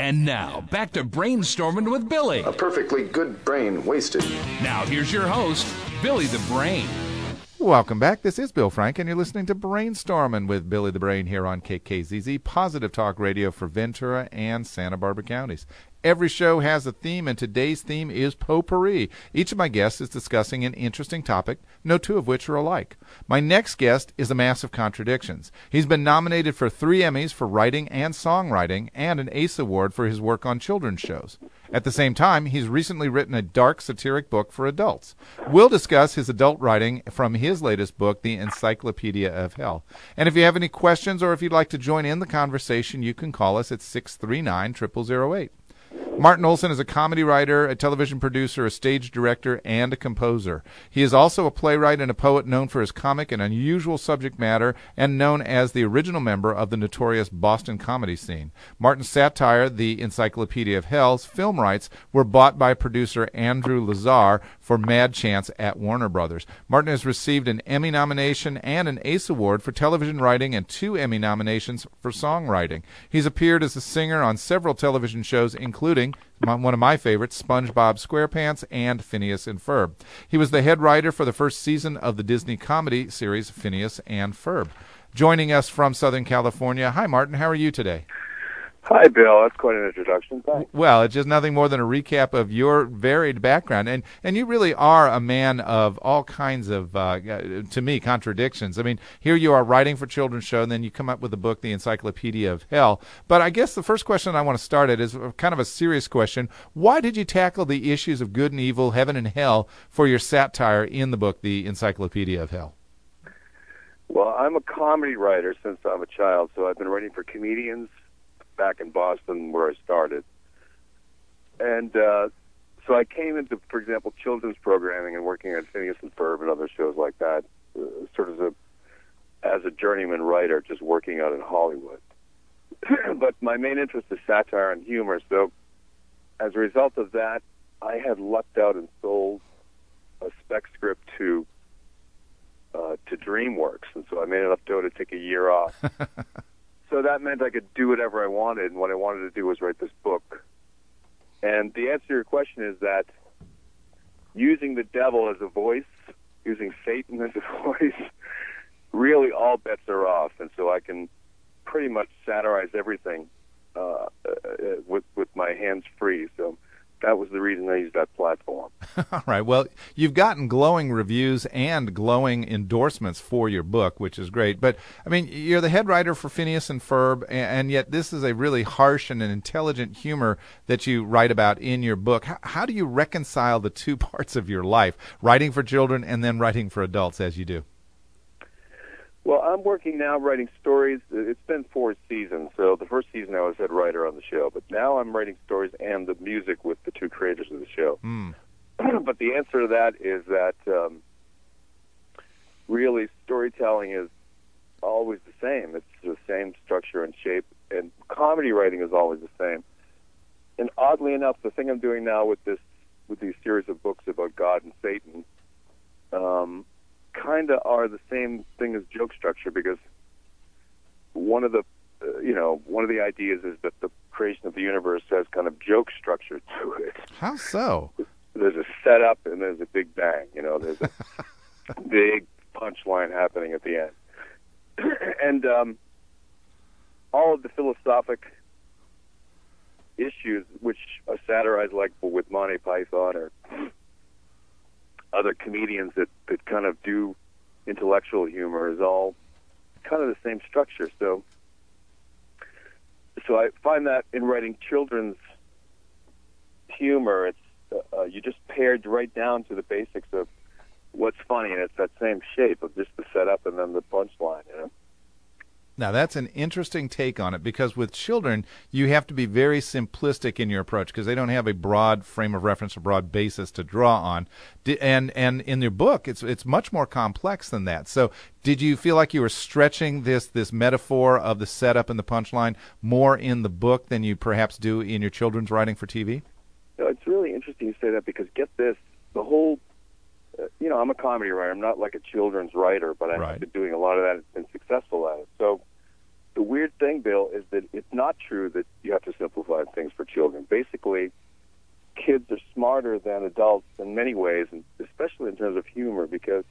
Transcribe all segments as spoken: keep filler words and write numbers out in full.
And now, back to Brainstorming with Billy. A perfectly good brain wasted. Now, here's your host, Billy the Brain. Welcome back. This is Bill Frank, and you're listening to Brainstorming with Billy the Brain here on K K Z Z, Positive Talk Radio for Ventura and Santa Barbara counties. Every show has a theme, and today's theme is potpourri. Each of my guests is discussing an interesting topic, no two of which are alike. My next guest is a mass of contradictions. He's been nominated for three Emmys for writing and songwriting and an ACE Award for his work on children's shows. At the same time, he's recently written a dark satiric book for adults. We'll discuss his adult writing from his latest book, The Encyclopedia of Hell. And if you have any questions or if you'd like to join in the conversation, you can call us at six three nine, zero zero zero eight. Martin Olson is a comedy writer, a television producer, a stage director, and a composer. He is also a playwright and a poet known for his comic and unusual subject matter and known as the original member of the notorious Boston comedy scene. Martin's satire, The Encyclopedia of Hell's film rights were bought by producer Andrew Lazar for Mad Chance at Warner Brothers. Martin has received an Emmy nomination and an ACE Award for television writing and two Emmy nominations for songwriting. He's appeared as a singer on several television shows, including one of my favorites, SpongeBob SquarePants and Phineas and Ferb. He was the head writer for the first season of the Disney comedy series Phineas and Ferb. Joining us from Southern California, hi Martin, how are you today? Hi, Bill. That's quite an introduction. Thanks. Well, it's just nothing more than a recap of your varied background. And and you really are a man of all kinds of, uh, to me, contradictions. I mean, here you are writing for children's show, and then you come up with the book, The Encyclopedia of Hell. But I guess the first question I want to start at is kind of a serious question. Why did you tackle the issues of good and evil, heaven and hell, for your satire in the book, The Encyclopedia of Hell? Well, I'm a comedy writer since I'm a child, so I've been writing for comedians back in Boston where I started. And uh, so I came into, for example, children's programming and working on Phineas and Ferb and other shows like that, uh, sort of a, as a journeyman writer, just working out in Hollywood. But my main interest is satire and humor, so as a result of that, I had lucked out and sold a spec script to uh, to DreamWorks, and so I made enough dough to take a year off. So that meant I could do whatever I wanted, and what I wanted to do was write this book. And the answer to your question is that using the devil as a voice, using Satan as a voice, really all bets are off. And so I can pretty much satirize everything uh, uh, with, with my hands free. So that was the reason I used that platform. All right. Well, you've gotten glowing reviews and glowing endorsements for your book, which is great. But, I mean, you're the head writer for Phineas and Ferb, and yet this is a really harsh and an intelligent humor that you write about in your book. How, how do you reconcile the two parts of your life, writing for children and then writing for adults, as you do? Well, I'm working now writing stories. It's been four seasons, so the first season I was head writer on the show, but now I'm writing stories and the music with the two creators of the show. Mm. But the answer to that is that um, really storytelling is always the same. It's the same structure and shape, and comedy writing is always the same. And oddly enough, the thing I'm doing now with this, with these series of books about God and Satan, um, kind of are the same thing as joke structure, because one of the, uh, you know, one of the ideas is that the creation of the universe has kind of joke structure to it. How so? There's a setup and there's a big bang. You know, there's a big punchline happening at the end, and um, all of the philosophic issues which are satirized, like with Monty Python or other comedians that, that kind of do intellectual humor, is all kind of the same structure. So so I find that in writing children's humor, it's uh, you just pared right down to the basics of what's funny, and it's that same shape of just the setup and then the punchline, you know? Now, that's an interesting take on it, because with children, you have to be very simplistic in your approach because they don't have a broad frame of reference, a broad basis to draw on. And and in your book, it's it's much more complex than that. So did you feel like you were stretching this, this metaphor of the setup and the punchline more in the book than you perhaps do in your children's writing for T V? No, it's really interesting you say that, because get this, the whole, uh, you know, I'm a comedy writer. I'm not like a children's writer, but I've right. been doing a lot of that and been successful at it. So the weird thing, Bill, is that it's not true that you have to simplify things for smarter than adults in many ways, and especially in terms of humor, because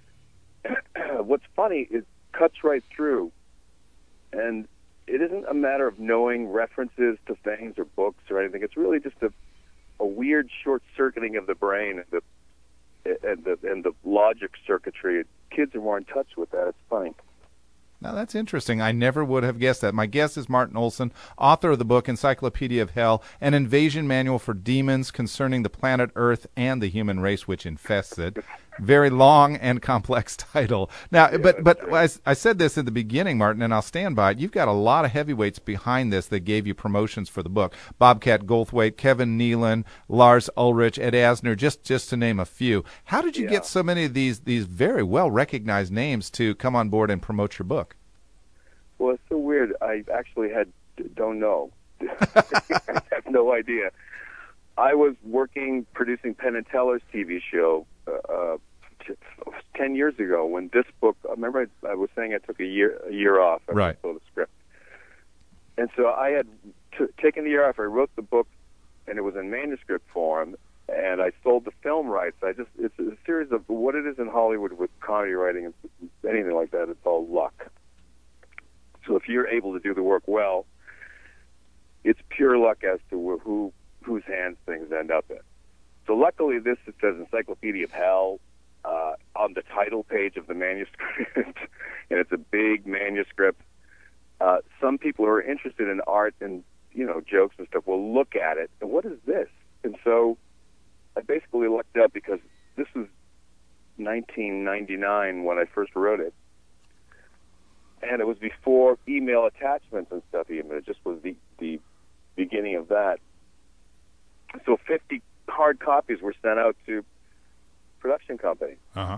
what's funny is cuts right through, and it isn't a matter of knowing references to things or books or anything. It's really just a, a weird short-circuiting of the brain and the and the and the logic circuitry. Kids are more in touch with that. It's funny. Now, that's interesting. I never would have guessed that. My guest is Martin Olson, author of the book Encyclopedia of Hell, an invasion manual for demons concerning the planet Earth and the human race which infests it. Very long and complex title. Now, yeah, but but I, I said this in the beginning, Martin, and I'll stand by it. You've got a lot of heavyweights behind this that gave you promotions for the book. Bobcat Goldthwait, Kevin Nealon, Lars Ulrich, Ed Asner, just, just to name a few. How did you yeah. get so many of these, these very well-recognized names to come on board and promote your book? Well, it's so weird. I actually had don't know. I have no idea. I was working, producing Penn and Teller's T V show uh, t- ten years ago when this book. Remember, I, I was saying I took a year a year off after right. I sold the script, and so I had t- taken the year off. I wrote the book, and it was in manuscript form, and I sold the film rights. I just it's a series of what it is in Hollywood with comedy writing and anything like that. It's all luck. So if you're able to do the work well, it's pure luck as to who whose hands things end up in. So luckily, this it says Encyclopedia of Hell uh, on the title page of the manuscript, and it's a big manuscript. Uh, some people who are interested in art and you know jokes and stuff will look at it and what is this? And so I basically looked up because this was nineteen ninety-nine when I first wrote it. And it was before email attachments and stuff even. It just was the, the beginning of that. So fifty hard copies were sent out to production companies. Uh-huh.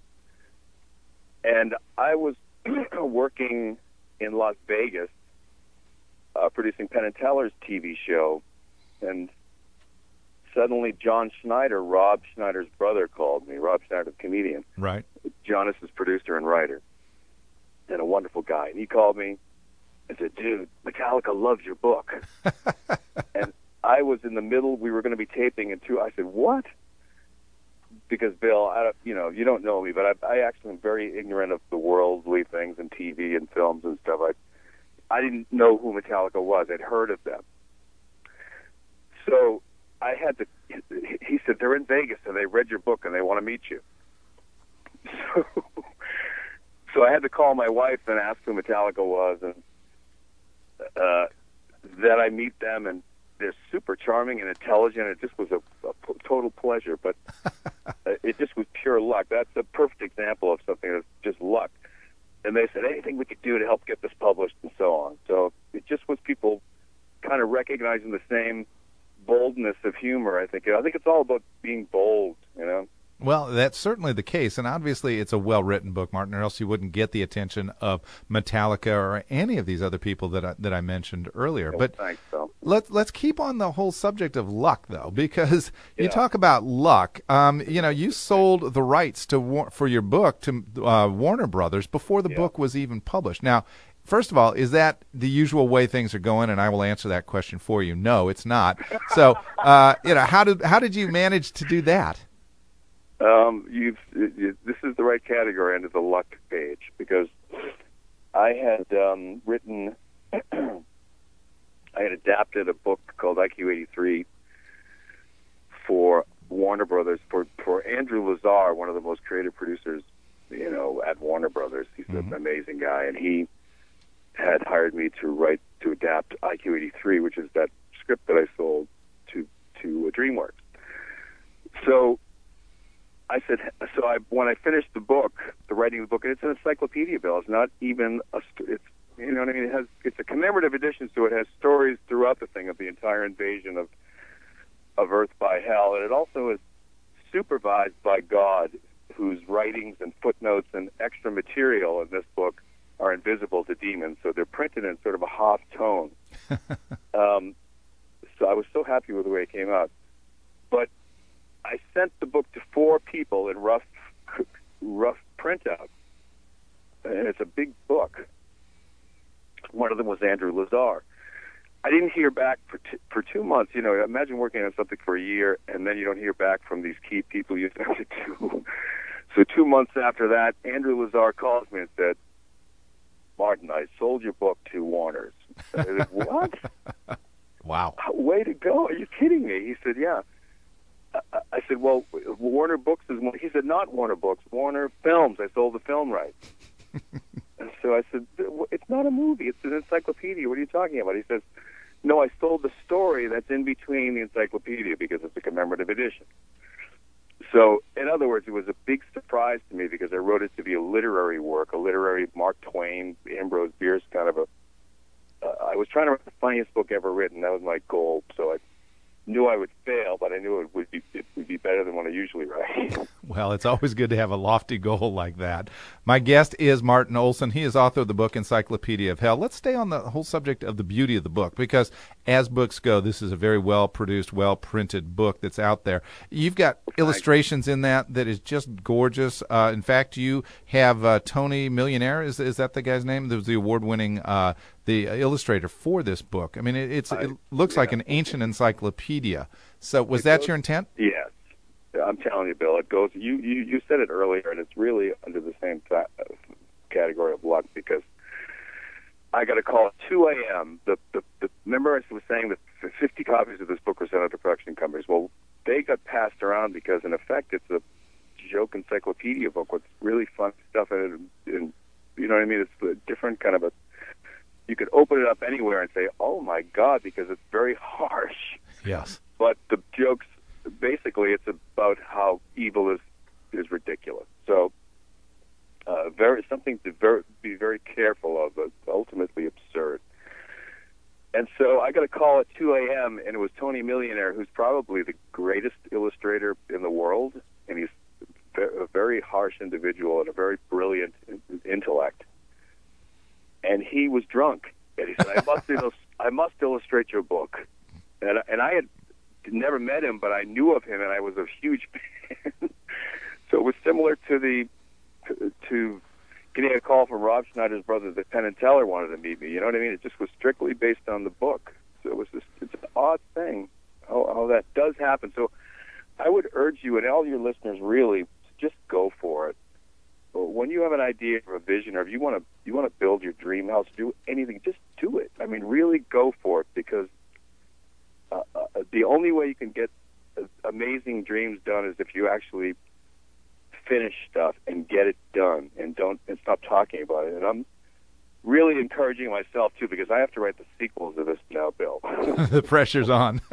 And I was working in Las Vegas uh, producing Penn and Teller's T V show. And suddenly John Schneider, Rob Schneider's brother, called me. Rob Schneider, the comedian. Right. Jonas's producer and writer. And a wonderful guy. And he called me and said, dude, Metallica loves your book. And I was in the middle. We were going to be taping in two. I said, what? Because, Bill, I don't, you know, you don't know me, but I, I actually am very ignorant of the worldly things and T V and films and stuff. I, I didn't know who Metallica was. I'd heard of them. So I had to, he said, they're in Vegas and they read your book and they want to meet you. So... So I had to call my wife and ask who Metallica was, and uh, then I meet them, and they're super charming and intelligent. It just was a, a p- total pleasure, but uh, it just was pure luck. That's a perfect example of something that's just luck. And they said, anything we could do to help get this published and so on. So it just was people kind of recognizing the same boldness of humor, I think. I think it's all about being bold, you know? Well, that's certainly the case, and obviously it's a well-written book, Martin, or else you wouldn't get the attention of Metallica or any of these other people that I, that I mentioned earlier. Yeah, but thanks, Phil. let's let's keep on the whole subject of luck, though, because yeah. you talk about luck. Um, you know, you sold the rights to for your book to uh, Warner Brothers before the yeah. book was even published. Now, first of all, is that the usual way things are going? And I will answer that question for you. No, it's not. So, uh, you know, how did how did you manage to do that? Um, you've, you, this is the right category under the luck page because I had um, written, I had adapted a book called I Q eighty-three for Warner Brothers, for, for Andrew Lazar, one of the most creative producers, you know, at Warner Brothers. He's mm-hmm. an amazing guy, and he had hired me to write, to adapt I Q eighty-three, which is that script that I sold to, to DreamWorks. So, I said, so I, when I finished the book, the writing of the book, and it's an encyclopedia, Bill. It's not even a, it's, you know what I mean? It has, it's a commemorative edition, so it has stories throughout the thing of the entire invasion of, of Earth by Hell. And it also is supervised by God, whose writings and footnotes and extra material in this book are invisible to demons. So they're printed in sort of a Hoff tone. um, so I was so happy with the way it came out. But I sent the book to four people in rough, rough printout, and it's a big book. One of them was Andrew Lazar, I didn't hear back for t- for two months. You know, imagine working on something for a year and then you don't hear back from these key people you sent it to. So two months after that, Andrew Lazar calls me and said, "Martin, I sold your book to Warner's." I said, "What? Wow. Way to go. Are you kidding me?" He said, "Yeah." I, I said, "Well, Warner Books is one." He said, "Not Warner Books, Warner Films. I sold the film rights." And so I said, "It's not a movie. It's an encyclopedia. What are you talking about?" He says, "No, I sold the story that's in between the encyclopedia because it's a commemorative edition." So, in other words, it was a big surprise to me because I wrote it to be a literary work, a literary Mark Twain, Ambrose Bierce kind of a. Uh, I was trying to write the funniest book ever written. That was my goal. So I knew I would fail, but I knew it would be it would be better than what I usually write. Well, it's always good to have a lofty goal like that. My guest is Martin Olson. He is author of the book Encyclopedia of Hell. Let's stay on the whole subject of the beauty of the book, because as books go, this is a very well-produced, well-printed book that's out there. You've got illustrations in that that is just gorgeous. Uh, in fact, you have uh, Tony Millionaire, is is that the guy's name? That was the award-winning uh, the illustrator for this book. I mean, it, it's, it looks yeah. like an ancient encyclopedia. So was It that goes- your intent? Yes. I'm telling you, Bill, it goes, you, you, you said it earlier, and it's really under the same fa- category of luck, because I got a call at two a.m. The, the, the, remember I was saying that fifty copies of this book were sent out to production companies. Well, they got passed around because, in effect, it's a joke encyclopedia book with really fun stuff in it. And, you know what I mean? It's a different kind of a, you could open it up anywhere and say, oh, my God, because it's very harsh. Yes. But the jokes, basically, it's about how evil is is ridiculous. So, uh, very something to very, be very careful of, but ultimately absurd. And so I got a call at two a.m., and it was Tony Millionaire, who's probably the greatest illustrator in the world, and he's a very harsh individual and a very brilliant intellect. And he was drunk, and he said, I must, illust- I must illustrate your book. And, and I had never met him, but I knew of him, and I was a huge fan. So it was similar to the to, to getting a call from Rob Schneider's brother that Penn and Teller wanted to meet me. You know what I mean? It just was strictly based on the book. So it was just, it's an odd thing how, how that does happen. So I would urge you and all your listeners really to just go for it. When you have an idea or a vision, or if you want to you want to build your dream house, do anything, just do it. I mean, really go for it, because Uh, uh, the only way you can get uh, amazing dreams done is if you actually finish stuff and get it done, and don't and stop talking about it. And I'm really encouraging myself too, because I have to write the sequels of this now, Bill. The pressure's on.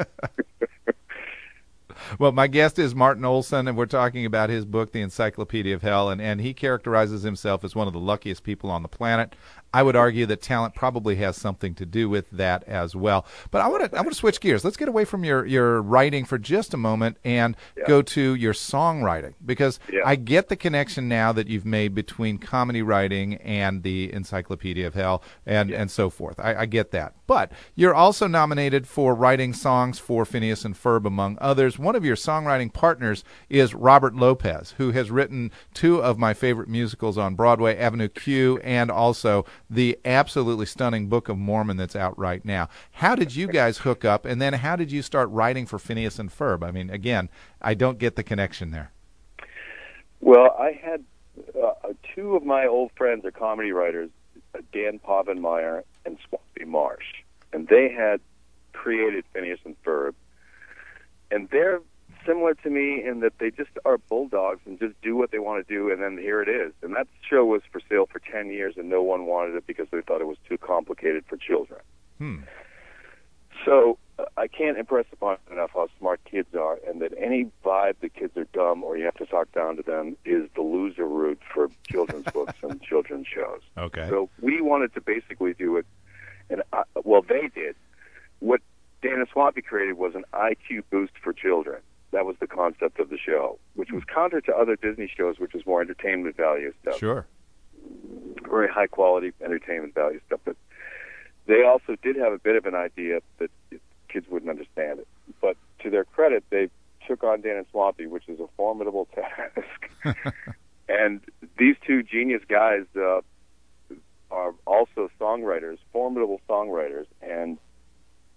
Well, my guest is Martin Olson, and we're talking about his book, The Encyclopedia of Hell, and, and he characterizes himself as one of the luckiest people on the planet. I would argue that talent probably has something to do with that as well. But I want to I want to switch gears. Let's get away from your, your writing for just a moment and Yeah. go to your songwriting, because Yeah. I get the connection now that you've made between comedy writing and the Encyclopedia of Hell and, and so forth. I, I get that. But you're also nominated for writing songs for Phineas and Ferb, among others. One of your songwriting partners is Robert Lopez, who has written two of my favorite musicals on Broadway, Avenue Q, and also the absolutely stunning Book of Mormon that's out right now. How did you guys hook up, and then how did you start writing for Phineas and Ferb? I mean, again, I don't get the connection there. Well, I had uh, two of my old friends are comedy writers, uh, Dan Povenmire and Swampy Marsh, and they had created Phineas and Ferb. And they're similar to me in that they just are bulldogs and just do what they want to do, and then here it is. And that show was for sale for ten years, and no one wanted it because they thought it was too complicated for children. Hmm. So uh, I can't impress upon enough how smart kids are, and that any vibe that kids are dumb or you have to talk down to them is the loser route for children's books and children's shows. Okay. So we wanted to basically do it, and I, well, they did. What Dan and Swampy created was an I Q boost for children. That was the concept of the show, which was counter to other Disney shows, which is more entertainment value stuff. Sure. Very high quality entertainment value stuff. But they also did have a bit of an idea that kids wouldn't understand it. But to their credit, they took on Dan and Swampy, which is a formidable task. And these two genius guys uh, are also songwriters, formidable songwriters, and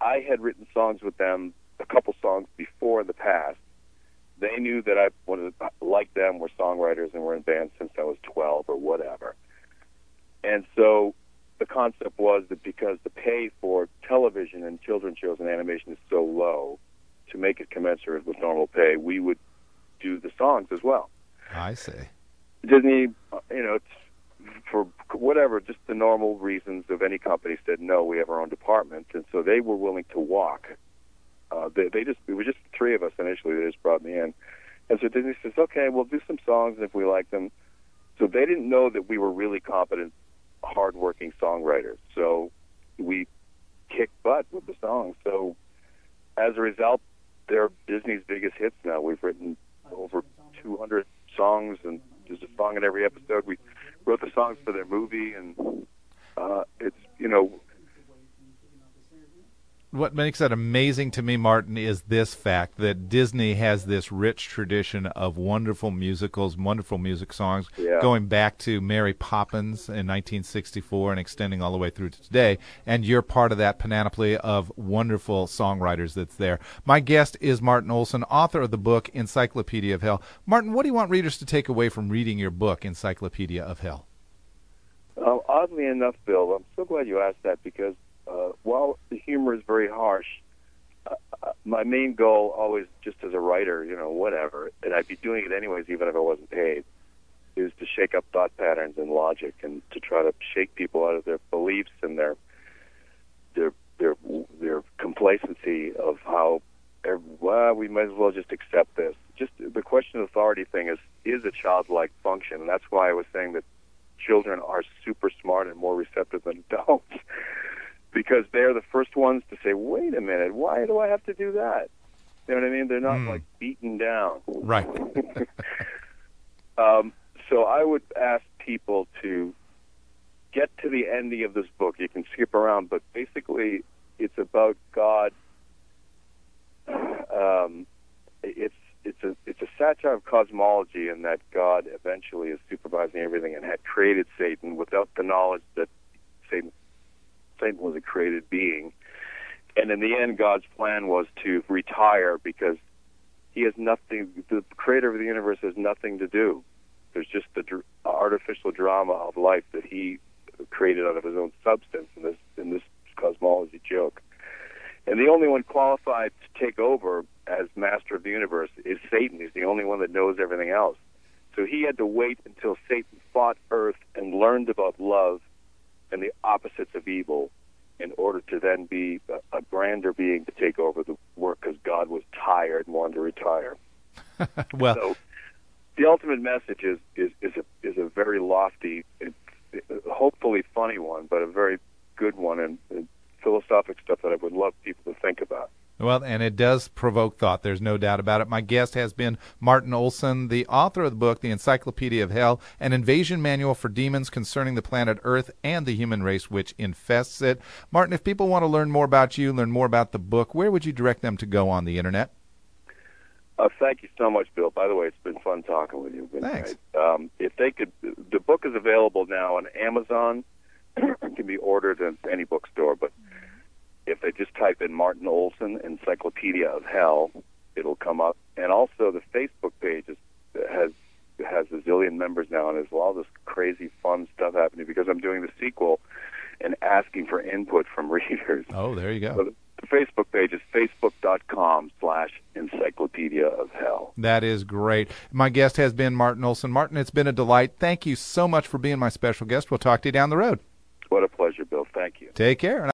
I had written songs with them, a couple songs before in the past. They knew that I wanted, like them, were songwriters and were in bands since I was twelve or whatever. And so the concept was that because the pay for television and children's shows and animation is so low, to make it commensurate with normal pay, we would do the songs as well. I see. Disney, you know, it's, for whatever, just the normal reasons of any company, said, no, we have our own department. And so they were willing to walk. Uh, they, they just, it was just three of us initially. They just brought me in. And so Disney says, okay, we'll do some songs if we like them. So they didn't know that we were really competent, hardworking songwriters. So we kicked butt with the songs. So as a result, they're Disney's biggest hits now. We've written over two hundred songs, and there's a song in every episode. We wrote the songs for their movie, and uh, it's, you know... What makes it amazing to me, Martin, is this fact that Disney has this rich tradition of wonderful musicals, wonderful music songs, Yeah. going back to Mary Poppins in nineteen sixty-four and extending all the way through to today, and you're part of that panoply of wonderful songwriters that's there. My guest is Martin Olson, author of the book Encyclopedia of Hell. Martin, what do you want readers to take away from reading your book, Encyclopedia of Hell? Uh, oddly enough, Bill, I'm so glad you asked that, because Uh, while the humor is very harsh, uh, uh, my main goal always, just as a writer, you know, whatever, and I'd be doing it anyways even if I wasn't paid, is to shake up thought patterns and logic, and to try to shake people out of their beliefs and their their their their complacency of how, well, we might as well just accept this. Just the question of authority thing is is a childlike function, and that's why I was saying that children are super smart and more receptive than adults. Because they're the first ones to say, wait a minute, why do I have to do that? You know what I mean? They're not, mm. like, beaten down. Right. um, so I would ask people to get to the ending of this book. You can skip around, but basically it's about God. Um, it's it's a it's a satire of cosmology, in that God eventually is supervising everything and had created Satan without the knowledge that Satan Satan was a created being. And in the end, God's plan was to retire, because he has nothing, the creator of the universe has nothing to do. There's just the dr- artificial drama of life that he created out of his own substance in this, in this cosmology joke. And the only one qualified to take over as master of the universe is Satan. He's the only one that knows everything else. So he had to wait until Satan fought Earth and learned about love and the opposites of evil, in order to then be a, a grander being to take over the work, because God was tired and wanted to retire. Well, so the ultimate message is is is a is a very lofty, it, it, hopefully funny one, but a very good one, and, and philosophic stuff that I would love people to think about. Well, and it does provoke thought. There's no doubt about it. My guest has been Martin Olson, the author of the book, The Encyclopedia of Hell, an invasion manual for demons concerning the planet Earth and the human race which infests it. Martin, if people want to learn more about you, learn more about the book, where would you direct them to go on the Internet? Uh, thank you so much, Bill. By the way, it's been fun talking with you. It's been Thanks. Great. Um, if they could, the book is available now on Amazon. It can be ordered at any bookstore, but if they just type in Martin Olson, Encyclopedia of Hell, it'll come up. And also the Facebook page is, has has a zillion members now, and there's all this crazy fun stuff happening, because I'm doing the sequel and asking for input from readers. Oh, there you go. So the, the Facebook page is facebook.com slash Encyclopedia of Hell. That is great. My guest has been Martin Olson. Martin, it's been a delight. Thank you so much for being my special guest. We'll talk to you down the road. What a pleasure, Bill. Thank you. Take care.